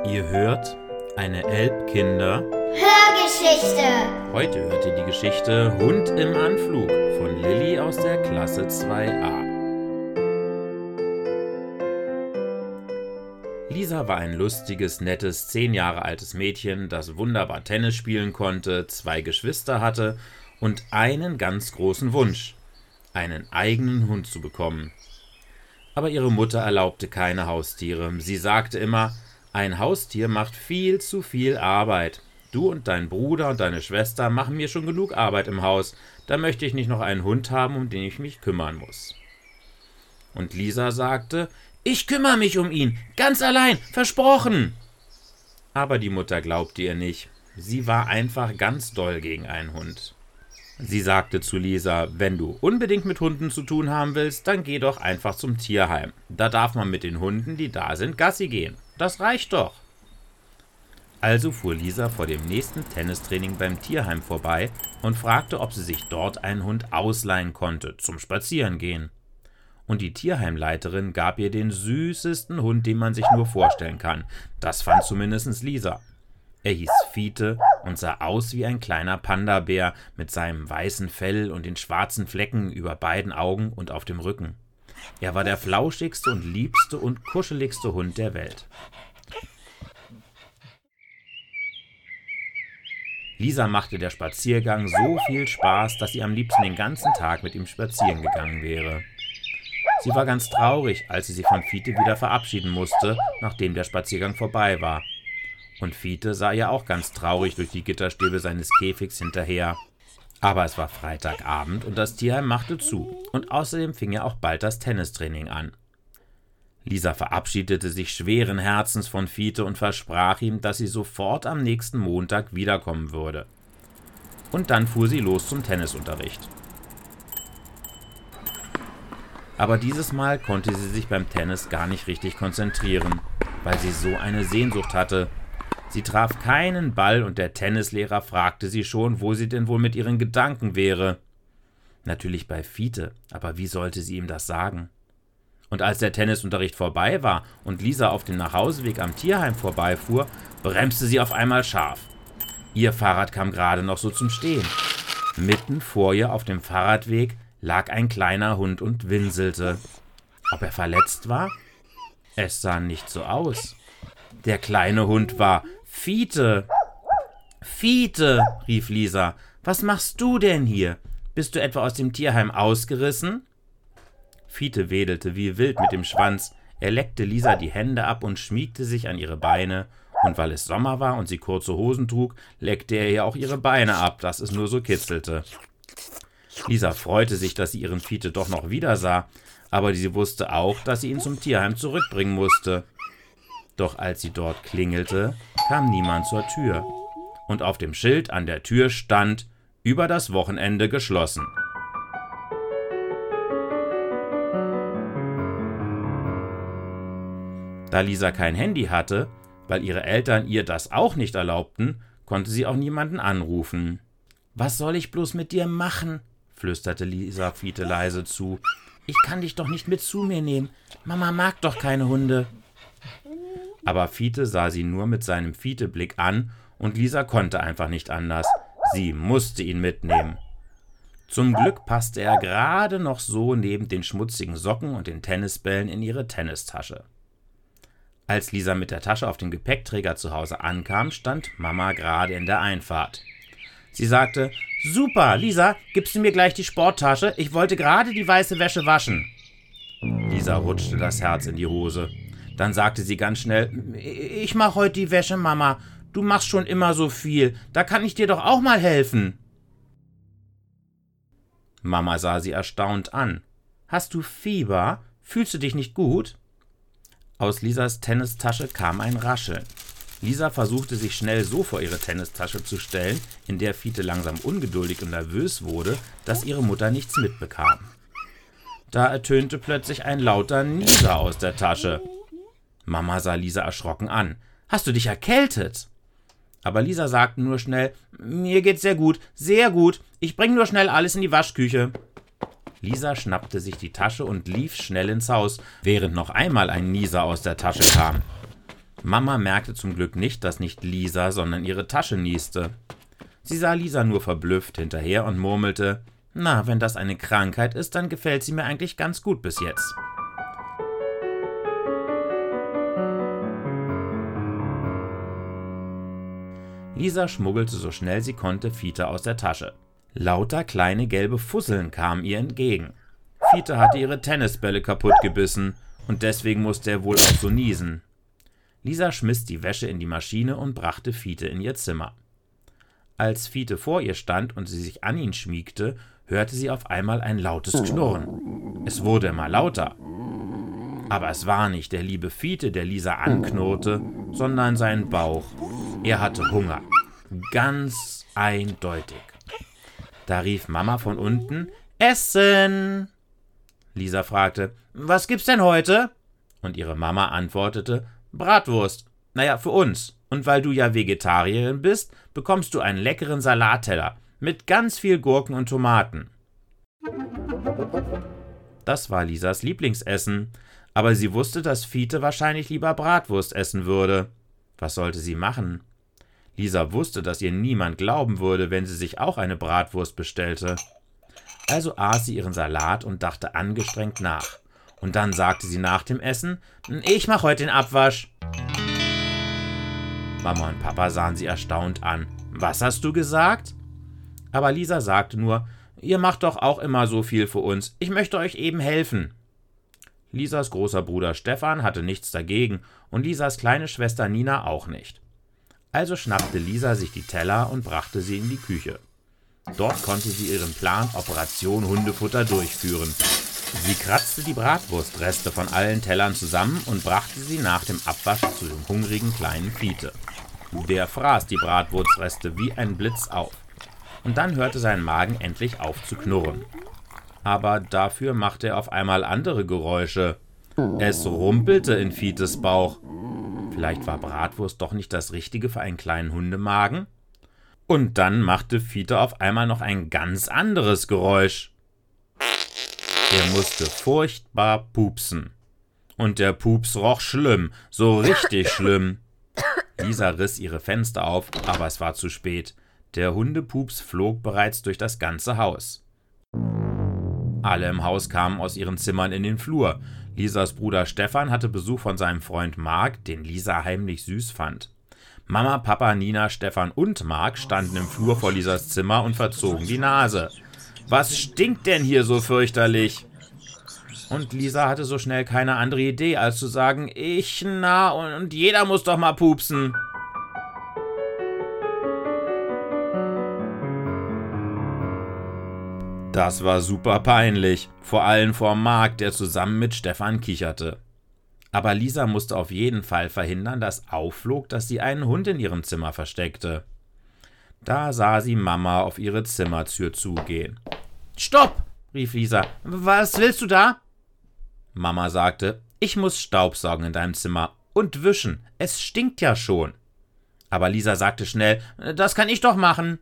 Ihr hört eine Elbkinder-Hörgeschichte. Heute hört ihr die Geschichte Hund im Anflug von Lilly aus der Klasse 2a. Lisa war ein lustiges, nettes, 10 Jahre altes Mädchen, das wunderbar Tennis spielen konnte, 2 Geschwister hatte und einen ganz großen Wunsch: einen eigenen Hund zu bekommen. Aber ihre Mutter erlaubte keine Haustiere. Sie sagte immer: Ein Haustier macht viel zu viel Arbeit. Du und dein Bruder und deine Schwester machen mir schon genug Arbeit im Haus. Da möchte ich nicht noch einen Hund haben, um den ich mich kümmern muss. Und Lisa sagte: Ich kümmere mich um ihn, ganz allein, versprochen. Aber die Mutter glaubte ihr nicht. Sie war einfach ganz doll gegen einen Hund. Sie sagte zu Lisa: Wenn du unbedingt mit Hunden zu tun haben willst, dann geh doch einfach zum Tierheim. Da darf man mit den Hunden, die da sind, Gassi gehen. Das reicht doch. Also fuhr Lisa vor dem nächsten Tennistraining beim Tierheim vorbei und fragte, ob sie sich dort einen Hund ausleihen konnte zum Spazierengehen. Und die Tierheimleiterin gab ihr den süßesten Hund, den man sich nur vorstellen kann. Das fand zumindest Lisa. Er hieß Fiete und sah aus wie ein kleiner Panda-Bär mit seinem weißen Fell und den schwarzen Flecken über beiden Augen und auf dem Rücken. Er war der flauschigste und liebste und kuscheligste Hund der Welt. Lisa machte der Spaziergang so viel Spaß, dass sie am liebsten den ganzen Tag mit ihm spazieren gegangen wäre. Sie war ganz traurig, als sie sich von Fiete wieder verabschieden musste, nachdem der Spaziergang vorbei war. Und Fiete sah ihr auch ganz traurig durch die Gitterstäbe seines Käfigs hinterher. Aber es war Freitagabend und das Tierheim machte zu. Und außerdem fing ja auch bald das Tennistraining an. Lisa verabschiedete sich schweren Herzens von Fiete und versprach ihm, dass sie sofort am nächsten Montag wiederkommen würde. Und dann fuhr sie los zum Tennisunterricht. Aber dieses Mal konnte sie sich beim Tennis gar nicht richtig konzentrieren, weil sie so eine Sehnsucht hatte. Sie traf keinen Ball und der Tennislehrer fragte sie schon, wo sie denn wohl mit ihren Gedanken wäre. Natürlich bei Fiete, aber wie sollte sie ihm das sagen? Und als der Tennisunterricht vorbei war und Lisa auf dem Nachhauseweg am Tierheim vorbeifuhr, bremste sie auf einmal scharf. Ihr Fahrrad kam gerade noch so zum Stehen. Mitten vor ihr auf dem Fahrradweg lag ein kleiner Hund und winselte. Ob er verletzt war? Es sah nicht so aus. Der kleine Hund war Fiete. Fiete, rief Lisa, was machst du denn hier? Bist du etwa aus dem Tierheim ausgerissen? Fiete wedelte wie wild mit dem Schwanz. Er leckte Lisa die Hände ab und schmiegte sich an ihre Beine. Und weil es Sommer war und sie kurze Hosen trug, leckte er ihr auch ihre Beine ab, dass es nur so kitzelte. Lisa freute sich, dass sie ihren Fiete doch noch wiedersah, aber sie wusste auch, dass sie ihn zum Tierheim zurückbringen musste. Doch als sie dort klingelte, kam niemand zur Tür. Und auf dem Schild an der Tür stand: Über das Wochenende geschlossen. Da Lisa kein Handy hatte, weil ihre Eltern ihr das auch nicht erlaubten, konnte sie auch niemanden anrufen. »Was soll ich bloß mit dir machen?« flüsterte Lisa Fiete leise zu. »Ich kann dich doch nicht mit zu mir nehmen. Mama mag doch keine Hunde.« Aber Fiete sah sie nur mit seinem Fiete-Blick an und Lisa konnte einfach nicht anders. Sie musste ihn mitnehmen. Zum Glück passte er gerade noch so neben den schmutzigen Socken und den Tennisbällen in ihre Tennistasche. Als Lisa mit der Tasche auf dem Gepäckträger zu Hause ankam, stand Mama gerade in der Einfahrt. Sie sagte: »Super, Lisa, gibst du mir gleich die Sporttasche? Ich wollte gerade die weiße Wäsche waschen.« Lisa rutschte das Herz in die Hose. Dann sagte sie ganz schnell: »Ich mach heute die Wäsche, Mama. Du machst schon immer so viel. Da kann ich dir doch auch mal helfen.« Mama sah sie erstaunt an. »Hast du Fieber? Fühlst du dich nicht gut?« Aus Lisas Tennistasche kam ein Rascheln. Lisa versuchte sich schnell so vor ihre Tennistasche zu stellen, in der Fiete langsam ungeduldig und nervös wurde, dass ihre Mutter nichts mitbekam. Da ertönte plötzlich ein lauter Nieser aus der Tasche. Mama sah Lisa erschrocken an. »Hast du dich erkältet?« Aber Lisa sagte nur schnell: »Mir geht's sehr gut, sehr gut. Ich bring nur schnell alles in die Waschküche.« Lisa schnappte sich die Tasche und lief schnell ins Haus, während noch einmal ein Nieser aus der Tasche kam. Mama merkte zum Glück nicht, dass nicht Lisa, sondern ihre Tasche nieste. Sie sah Lisa nur verblüfft hinterher und murmelte: »Na, wenn das eine Krankheit ist, dann gefällt sie mir eigentlich ganz gut bis jetzt.« Lisa schmuggelte so schnell sie konnte Fiete aus der Tasche. Lauter kleine gelbe Fusseln kamen ihr entgegen. Fiete hatte ihre Tennisbälle kaputt gebissen und deswegen musste er wohl auch so niesen. Lisa schmiss die Wäsche in die Maschine und brachte Fiete in ihr Zimmer. Als Fiete vor ihr stand und sie sich an ihn schmiegte, hörte sie auf einmal ein lautes Knurren. Es wurde immer lauter. Aber es war nicht der liebe Fiete, der Lisa anknurrte, sondern sein Bauch. Er hatte Hunger. Ganz eindeutig. Da rief Mama von unten: »Essen!« Lisa fragte: »Was gibt's denn heute?« Und ihre Mama antwortete: »Bratwurst. Naja, für uns. Und weil du ja Vegetarierin bist, bekommst du einen leckeren Salatteller mit ganz viel Gurken und Tomaten.« Das war Lisas Lieblingsessen, aber sie wusste, dass Fiete wahrscheinlich lieber Bratwurst essen würde. Was sollte sie machen? Lisa wusste, dass ihr niemand glauben würde, wenn sie sich auch eine Bratwurst bestellte. Also aß sie ihren Salat und dachte angestrengt nach. Und dann sagte sie nach dem Essen: »Ich mach heute den Abwasch.« Mama und Papa sahen sie erstaunt an. »Was hast du gesagt?« Aber Lisa sagte nur: »Ihr macht doch auch immer so viel für uns. Ich möchte euch eben helfen.« Lisas großer Bruder Stefan hatte nichts dagegen und Lisas kleine Schwester Nina auch nicht. Also schnappte Lisa sich die Teller und brachte sie in die Küche. Dort konnte sie ihren Plan Operation Hundefutter durchführen. Sie kratzte die Bratwurstreste von allen Tellern zusammen und brachte sie nach dem Abwasch zu dem hungrigen kleinen Fiete. Der fraß die Bratwurstreste wie ein Blitz auf. Und dann hörte sein Magen endlich auf zu knurren. Aber dafür machte er auf einmal andere Geräusche. Es rumpelte in Fietes Bauch. Vielleicht war Bratwurst doch nicht das Richtige für einen kleinen Hundemagen? Und dann machte Fiete auf einmal noch ein ganz anderes Geräusch. Er musste furchtbar pupsen. Und der Pups roch schlimm, so richtig schlimm. Lisa riss ihre Fenster auf, aber es war zu spät. Der Hundepups flog bereits durch das ganze Haus. Alle im Haus kamen aus ihren Zimmern in den Flur. Lisas Bruder Stefan hatte Besuch von seinem Freund Marc, den Lisa heimlich süß fand. Mama, Papa, Nina, Stefan und Marc standen im Flur vor Lisas Zimmer und verzogen die Nase. »Was stinkt denn hier so fürchterlich?« Und Lisa hatte so schnell keine andere Idee, als zu sagen: und jeder muss doch mal pupsen.« Das war super peinlich, vor allem vor Marc, der zusammen mit Stefan kicherte. Aber Lisa musste auf jeden Fall verhindern, dass aufflog, dass sie einen Hund in ihrem Zimmer versteckte. Da sah sie Mama auf ihre Zimmertür zugehen. »Stopp!« rief Lisa. »Was willst du da?« Mama sagte: »Ich muss Staubsaugen in deinem Zimmer und wischen. Es stinkt ja schon.« Aber Lisa sagte schnell: »Das kann ich doch machen.«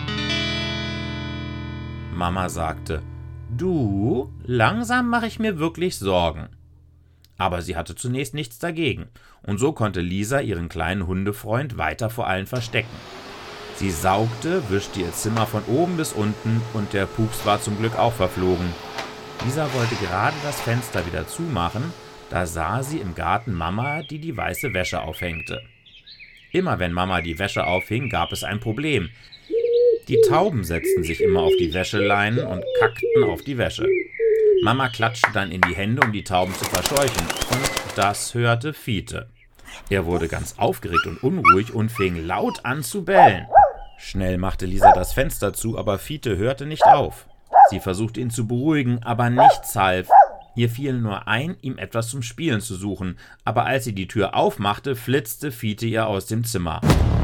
Mama sagte: »Du, langsam mache ich mir wirklich Sorgen.« Aber sie hatte zunächst nichts dagegen, und so konnte Lisa ihren kleinen Hundefreund weiter vor allen verstecken. Sie saugte, wischte ihr Zimmer von oben bis unten und der Pups war zum Glück auch verflogen. Lisa wollte gerade das Fenster wieder zumachen, da sah sie im Garten Mama, die die weiße Wäsche aufhängte. Immer wenn Mama die Wäsche aufhing, gab es ein Problem. Die Tauben setzten sich immer auf die Wäscheleinen und kackten auf die Wäsche. Mama klatschte dann in die Hände, um die Tauben zu verscheuchen, und das hörte Fiete. Er wurde ganz aufgeregt und unruhig und fing laut an zu bellen. Schnell machte Lisa das Fenster zu, aber Fiete hörte nicht auf. Sie versuchte ihn zu beruhigen, aber nichts half. Ihr fiel nur ein, ihm etwas zum Spielen zu suchen, aber als sie die Tür aufmachte, flitzte Fiete ihr aus dem Zimmer.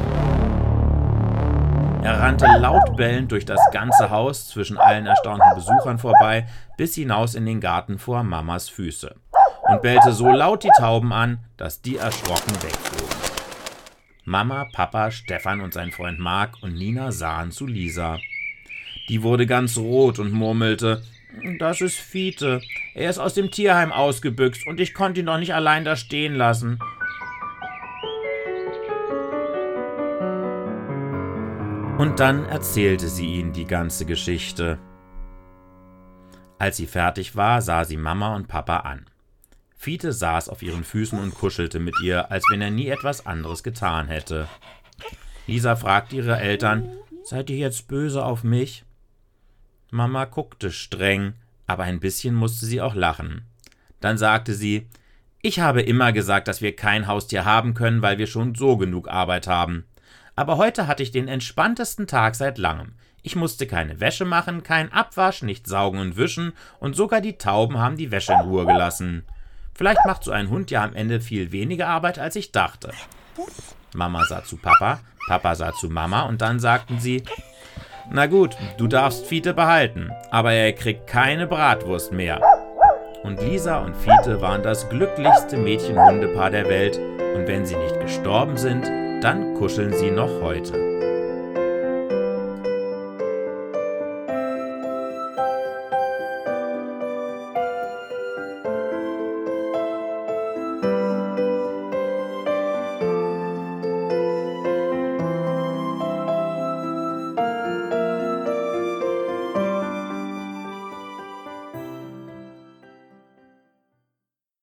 Er rannte laut bellend durch das ganze Haus zwischen allen erstaunten Besuchern vorbei, bis hinaus in den Garten vor Mamas Füße und bellte so laut die Tauben an, dass die erschrocken wegflogen. Mama, Papa, Stefan und sein Freund Marc und Nina sahen zu Lisa. Die wurde ganz rot und murmelte: »Das ist Fiete. Er ist aus dem Tierheim ausgebüxt und ich konnte ihn doch nicht allein da stehen lassen.« Und dann erzählte sie ihnen die ganze Geschichte. Als sie fertig war, sah sie Mama und Papa an. Fiete saß auf ihren Füßen und kuschelte mit ihr, als wenn er nie etwas anderes getan hätte. Lisa fragte ihre Eltern: Seid ihr jetzt böse auf mich? Mama guckte streng, aber ein bisschen musste sie auch lachen. Dann sagte sie: Ich habe immer gesagt, dass wir kein Haustier haben können, weil wir schon so genug Arbeit haben. Aber heute hatte ich den entspanntesten Tag seit langem. Ich musste keine Wäsche machen, kein Abwasch, nicht saugen und wischen, und sogar die Tauben haben die Wäsche in Ruhe gelassen. Vielleicht macht so ein Hund ja am Ende viel weniger Arbeit, als ich dachte. Mama sah zu Papa, Papa sah zu Mama, und dann sagten sie: Na gut, du darfst Fiete behalten, aber er kriegt keine Bratwurst mehr. Und Lisa und Fiete waren das glücklichste Mädchen-Hundepaar der Welt, und wenn sie nicht gestorben sind, dann kuscheln sie noch heute.